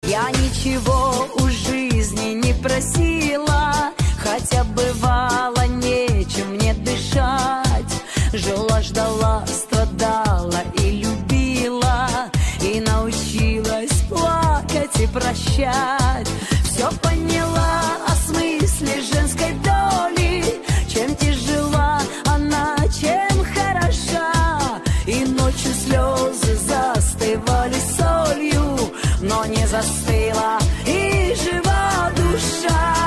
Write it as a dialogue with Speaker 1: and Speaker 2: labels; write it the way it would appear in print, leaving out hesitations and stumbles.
Speaker 1: Я ничего у жизни не просила, хотя бывало нечем мне дышать. Жила, ждала, страдала и любила, и научилась плакать и прощать. Все поняла о смысле женской доли, чем тяжела она, чем хороша. И ночью слезы застывали солью, но не застыла и жива душа.